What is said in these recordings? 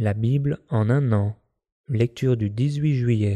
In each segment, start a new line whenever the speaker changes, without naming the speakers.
La Bible en un an. Lecture du 18 juillet.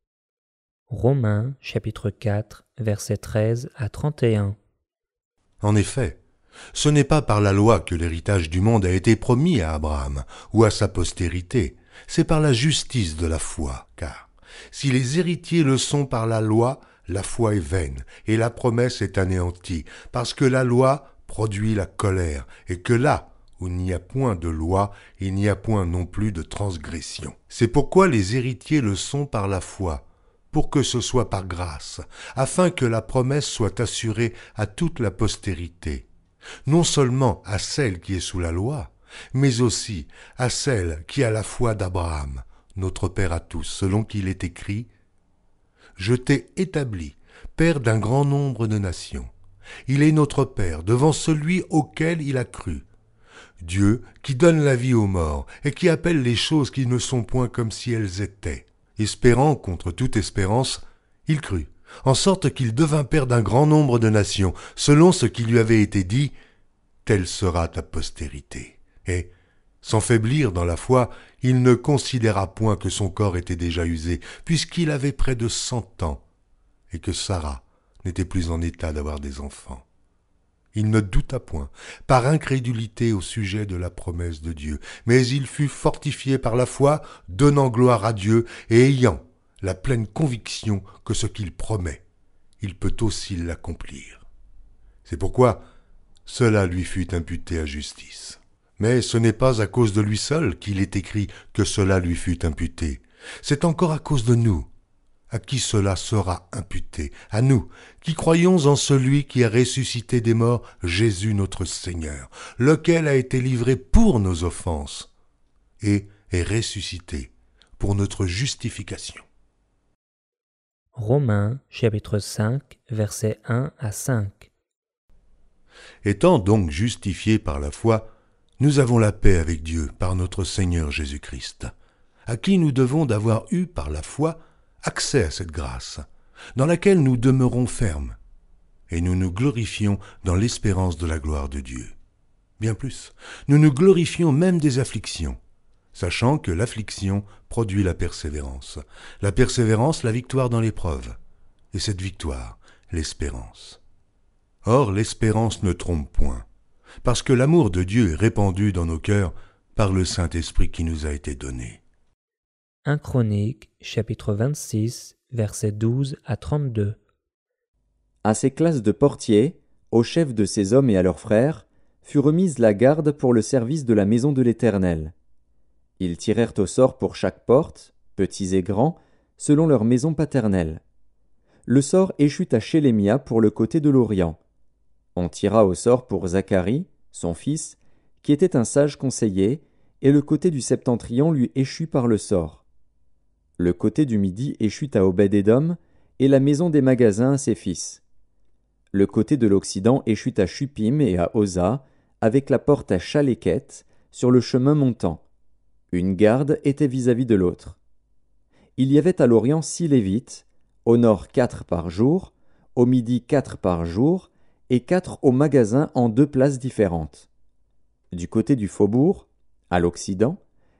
Romains chapitre 4, versets 13 à 31.
En effet, ce n'est pas par la loi que l'héritage du monde a été promis à Abraham ou à sa postérité, c'est par la justice de la foi, car si les héritiers le sont par la loi, la foi est vaine et la promesse est anéantie, parce que la loi produit la colère, et que là où il n'y a point de loi, il n'y a point non plus de transgression. C'est pourquoi les héritiers le sont par la foi, pour que ce soit par grâce, afin que la promesse soit assurée à toute la postérité, non seulement à celle qui est sous la loi, mais aussi à celle qui a la foi d'Abraham, notre Père à tous, selon qu'il est écrit « Je t'ai établi, Père d'un grand nombre de nations. Il est notre Père devant celui auquel il a cru. Dieu qui donne la vie aux morts et qui appelle les choses qui ne sont point comme si elles étaient. » Espérant contre toute espérance, il crut, en sorte qu'il devint père d'un grand nombre de nations, selon ce qui lui avait été dit, « Telle sera ta postérité. » Et, sans faiblir dans la foi, il ne considéra point que son corps était déjà usé, puisqu'il avait près de 100 ans, et que Sarah n'était plus en état d'avoir des enfants. Il ne douta point, par incrédulité au sujet de la promesse de Dieu, mais il fut fortifié par la foi, donnant gloire à Dieu et ayant la pleine conviction que ce qu'il promet, il peut aussi l'accomplir. C'est pourquoi cela lui fut imputé à justice. Mais ce n'est pas à cause de lui seul qu'il est écrit que cela lui fut imputé. C'est encore à cause de nous, à qui cela sera imputé, à nous, qui croyons en celui qui a ressuscité des morts, Jésus notre Seigneur, lequel a été livré pour nos offenses et est ressuscité pour notre justification.
Romains chapitre 5, versets 1 à 5.
Étant donc justifiés par la foi, nous avons la paix avec Dieu par notre Seigneur Jésus-Christ, à qui nous devons d'avoir eu par la foi accès à cette grâce, dans laquelle nous demeurons fermes, et nous nous glorifions dans l'espérance de la gloire de Dieu. Bien plus, nous nous glorifions même des afflictions, sachant que l'affliction produit la persévérance, la victoire dans l'épreuve, et cette victoire, l'espérance. Or, l'espérance ne trompe point, parce que l'amour de Dieu est répandu dans nos cœurs par le Saint-Esprit qui nous a été donné.
1 Chroniques, chapitre 26, versets 12 à 32.
À ces classes de portiers, aux chefs de ces hommes et à leurs frères, fut remise la garde pour le service de la maison de l'Éternel. Ils tirèrent au sort pour chaque porte, petits et grands, selon leur maison paternelle. Le sort échut à Chélémia pour le côté de l'Orient. On tira au sort pour Zacharie, son fils, qui était un sage conseiller, et le côté du septentrion lui échut par le sort. Le côté du midi échut à Obed-Édom, et la maison des magasins à ses fils. Le côté de l'Occident échut à Shupim et à Oza, avec la porte à Chaléquet, sur le chemin montant. Une garde était vis-à-vis de l'autre. Il y avait à l'Orient 6 Lévites, au nord 4 par jour, au midi 4 par jour, et 4 au magasin en 2 places différentes. Du côté du faubourg, à l'Occident,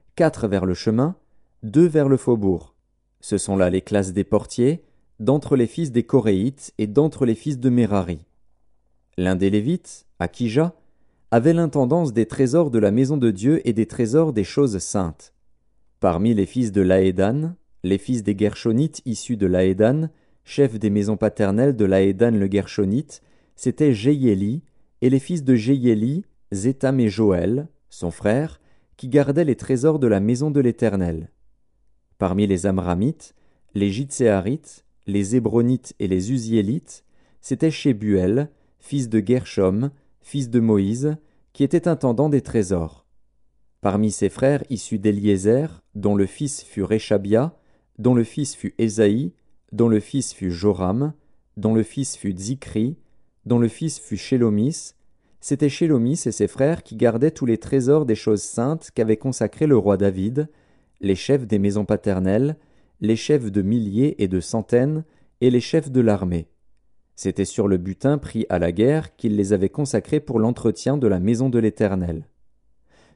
4 vers le chemin, 2 vers le faubourg. Ce sont là les classes des portiers, d'entre les fils des Coréites et d'entre les fils de Mérari. L'un des Lévites, Akija, avait l'intendance des trésors de la maison de Dieu et des trésors des choses saintes. Parmi les fils de Laédan, les fils des Gershonites issus de Laédan, chef des maisons paternelles de Laédan le Gershonite, c'étaient Jéhiéli, et les fils de Jéhiéli, Zétham et Joël, son frère, qui gardaient les trésors de la maison de l'Éternel. Parmi les Amramites, les Jitséarites, les Hébronites et les Uziélites, c'était Shebuel, fils de Gershom, fils de Moïse, qui était intendant des trésors. Parmi ses frères issus d'Éliézer, dont le fils fut Réchabia, dont le fils fut Ésaïe, dont le fils fut Joram, dont le fils fut Zikri, dont le fils fut Shélomis, c'était Shélomis et ses frères qui gardaient tous les trésors des choses saintes qu'avait consacré le roi David, les chefs des maisons paternelles, les chefs de milliers et de centaines, et les chefs de l'armée. C'était sur le butin pris à la guerre qu'il les avait consacrés pour l'entretien de la maison de l'Éternel.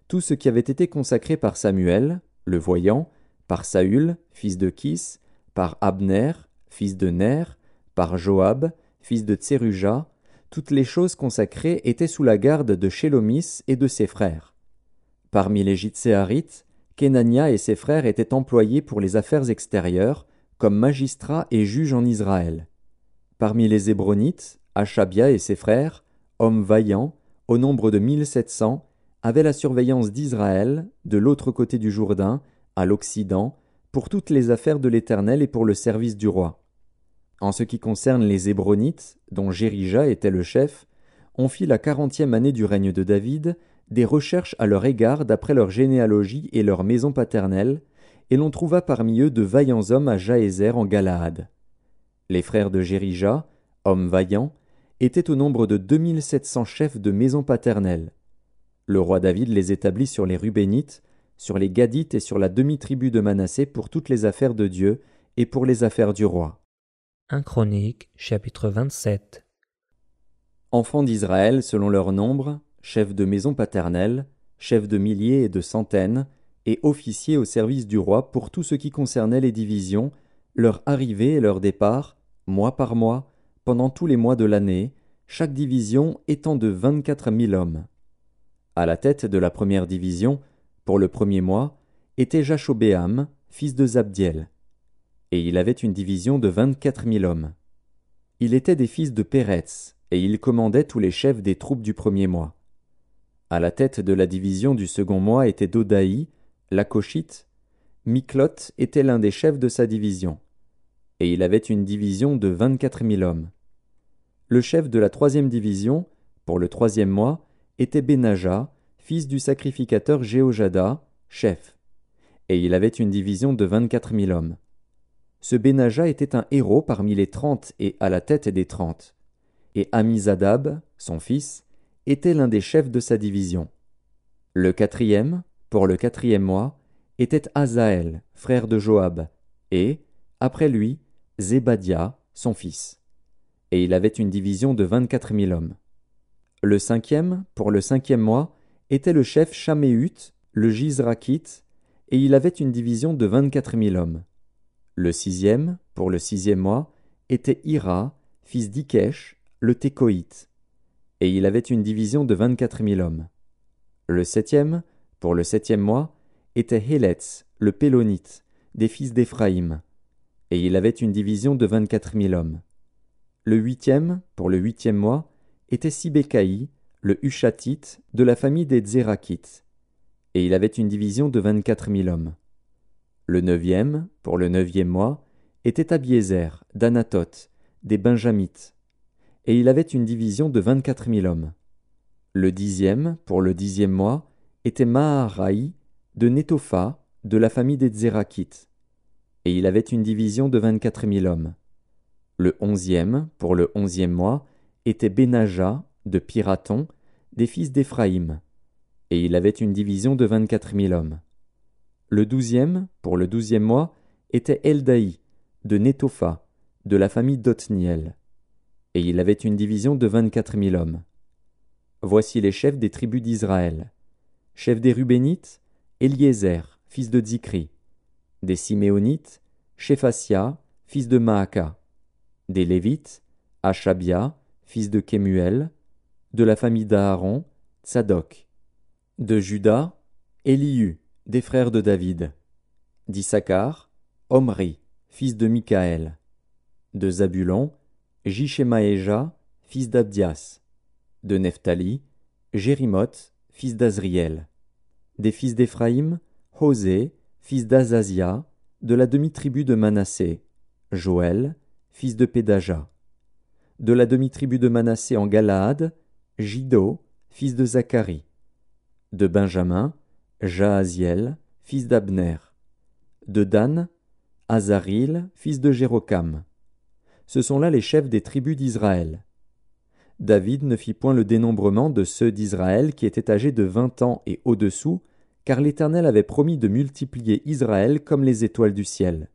tout ce qui avait été consacré par Samuel, le voyant, par Saül, fils de Kis, par Abner, fils de Ner, par Joab, fils de Tseruja, toutes les choses consacrées étaient sous la garde de Shélomis et de ses frères. Parmi les Jitséarites, Kenania et ses frères étaient employés pour les affaires extérieures, comme magistrats et juges en Israël. Parmi les Hébronites, Achabia et ses frères, hommes vaillants, au nombre de 1700, avaient la surveillance d'Israël, de l'autre côté du Jourdain, à l'Occident, pour toutes les affaires de l'Éternel et pour le service du roi. En ce qui concerne les Hébronites, dont Jérija était le chef, on fit la 40e année du règne de David des recherches à leur égard d'après leur généalogie et leur maison paternelle, et l'on trouva parmi eux de vaillants hommes à Jaézer en Galaad. Les frères de Jérija, hommes vaillants, étaient au nombre de 2700 chefs de maison paternelle. Le roi David les établit sur les Rubénites, sur les Gadites et sur la demi-tribu de Manassé pour toutes les affaires de Dieu et pour les affaires du roi.
1 Chroniques, chapitre 27.
Enfants d'Israël selon leur nombre, chefs de maison paternelle, chefs de milliers et de centaines, et officiers au service du roi pour tout ce qui concernait les divisions, leur arrivée et leur départ, mois par mois, pendant tous les mois de l'année, chaque division étant de 24 000 hommes. À la tête de la première division, pour le premier mois, était Jashobéam, fils de Zabdiel. Et il avait une division de 24 000 hommes. Il était des fils de Péretz, et il commandait tous les chefs des troupes du premier mois. À la tête de la division du second mois était Dodaï, l'Akoshite. Miklot était l'un des chefs de sa division. Et il avait une division de 24 000 hommes. Le chef de la troisième division, pour le troisième mois, était Benaja, fils du sacrificateur Jéhojada, chef. Et il avait une division de 24 000 hommes. Ce Benaja était un héros parmi les 30 et à la tête des 30. Et Amizadab, son fils, était l'un des chefs de sa division. Le quatrième, pour le quatrième mois, était Azaël, frère de Joab, et, après lui, Zébadia, son fils. Et il avait une division de 24 000 hommes. Le cinquième, pour le cinquième mois, était le chef Shaméhut, le Jizrakite, et il avait une division de 24 000 hommes. Le sixième, pour le sixième mois, était Ira, fils d'Ikesh, le Tékoïte, et il avait une division de 24 000 hommes. Le septième, pour le septième mois, était Héletz, le Pélonite, des fils d'Éphraïm, et il avait une division de 24 000 hommes. Le huitième, pour le huitième mois, était Sibécaï, le Hushatite, de la famille des Zérakites, et il avait une division de 24 000 hommes. Le neuvième, pour le neuvième mois, était Abiézer, d'Anatoth, des Benjamites, et il avait une division de 24 000 hommes. Le dixième, pour le dixième mois, était Maharaï, de Netopha, de la famille des Zérakites, et il avait une division de 24 000 hommes. Le onzième, pour le onzième mois, était Benaja, de Piraton, des fils d'Éphraïm, et il avait une division de 24 000 hommes. Le douzième, pour le douzième mois, était Eldaï, de Netopha, de la famille d'Othniel, et il avait une division de 24 000 hommes. Voici les chefs des tribus d'Israël. Chef des Rubénites, Éliézer, fils de Zikri. Des Siméonites, Shéphasia, fils de Maaka. Des Lévites, Achabia, fils de Kemuel. De la famille d'Aaron, Tsadok. De Juda, Elihu, des frères de David. D'Issachar, Omri, fils de Mikaël. De Zabulon, Jishemaéja, fils d'Abdias. De Nephtali, Jérimoth, fils d'Azriel. Des fils d'Éphraïm, Hosée, fils d'Azazia, de la demi-tribu de Manassé, Joël, fils de Pédaja. De la demi-tribu de Manassé en Galaad, Jiddo, fils de Zacharie. De Benjamin, Jahaziel, fils d'Abner. De Dan, Azaril, fils de Jérokam. Ce sont là les chefs des tribus d'Israël. David ne fit point le dénombrement de ceux d'Israël qui étaient âgés de 20 ans et au-dessous, car l'Éternel avait promis de multiplier Israël comme les étoiles du ciel.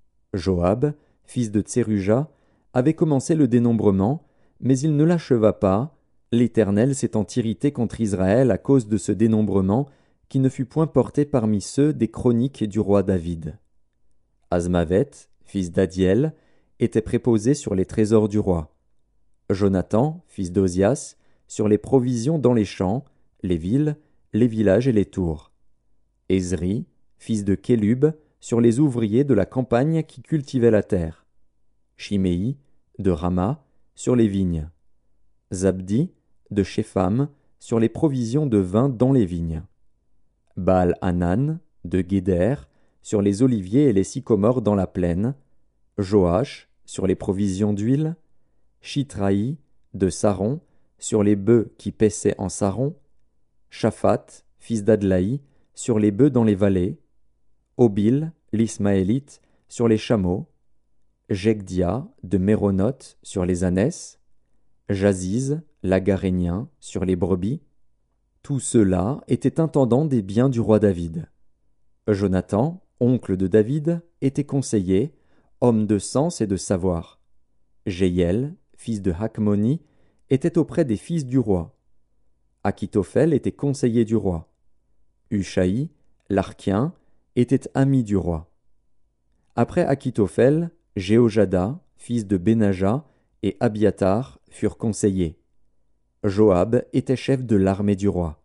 Joab, fils de Tseruja, avait commencé le dénombrement, mais il ne l'acheva pas, l'Éternel s'étant irrité contre Israël à cause de ce dénombrement, qui ne fut point porté parmi ceux des chroniques du roi David. Azmavet, fils d'Adiel, était préposé sur les trésors du roi. Jonathan, fils d'Ozias, sur les provisions dans les champs, les villes, les villages et les tours. Ezri, fils de Kélub, sur les ouvriers de la campagne qui cultivaient la terre. Chiméi, de Rama, sur les vignes. Zabdi, de Shepham, sur les provisions de vin dans les vignes. Baal-Hanan, de Guéder, sur les oliviers et les sycomores dans la plaine. Joach, sur les provisions d'huile. Chitraï, de Saron, sur les bœufs qui paissaient en Saron. Shaphat, fils d'Adlaï, sur les bœufs dans les vallées. Obil, l'Ismaélite, sur les chameaux. Jegdia, de Méronoth, sur les ânesses. Jaziz, l'Agarénien, sur les brebis. Tous ceux-là étaient intendants des biens du roi David. Jonathan, oncle de David, était conseiller, homme de sens et de savoir. Jéhiel, fils de Hakmoni, était auprès des fils du roi. Achitophel était conseiller du roi. Hushaï, l'Archien, était ami du roi. Après Achitophel, Jéhojada, fils de Benaja, et Abiatar furent conseillers. Joab était chef de l'armée du roi.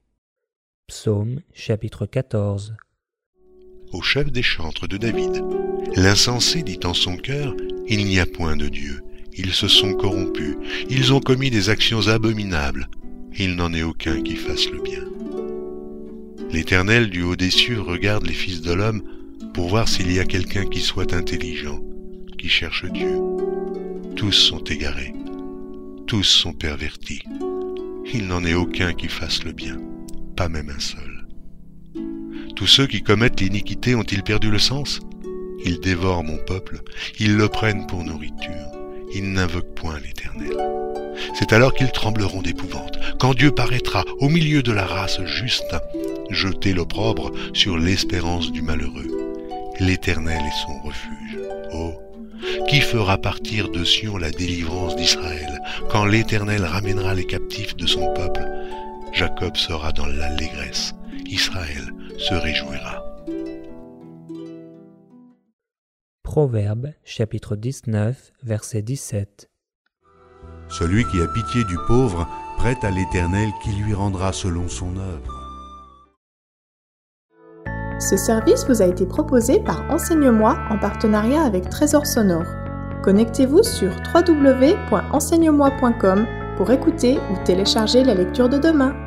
Psaume chapitre 14.
Au chef des chantres de David. L'insensé dit en son cœur, il n'y a point de Dieu. Ils se sont corrompus, ils ont commis des actions abominables. Il n'en est aucun qui fasse le bien. L'Éternel du haut des cieux regarde les fils de l'homme pour voir s'il y a quelqu'un qui soit intelligent, qui cherche Dieu. Tous sont égarés, tous sont pervertis. Il n'en est aucun qui fasse le bien, pas même un seul. Tous ceux qui commettent l'iniquité ont-ils perdu le sens? Ils dévorent mon peuple, ils le prennent pour nourriture, ils n'invoquent point l'Éternel. C'est alors qu'ils trembleront d'épouvante, quand Dieu paraîtra au milieu de la race juste, jeter l'opprobre sur l'espérance du malheureux. L'Éternel est son refuge. Oh, qui fera partir de Sion la délivrance d'Israël, quand l'Éternel ramènera les captifs de son peuple? Jacob sera dans l'allégresse, Israël se réjouira.
Proverbes chapitre 19, verset 17.
Celui qui a pitié du pauvre prête à l'Éternel qui lui rendra selon son œuvre.
Ce service vous a été proposé par Enseigne-moi en partenariat avec Trésor Sonore. Connectez-vous sur www.enseigne-moi.com pour écouter ou télécharger la lecture de demain.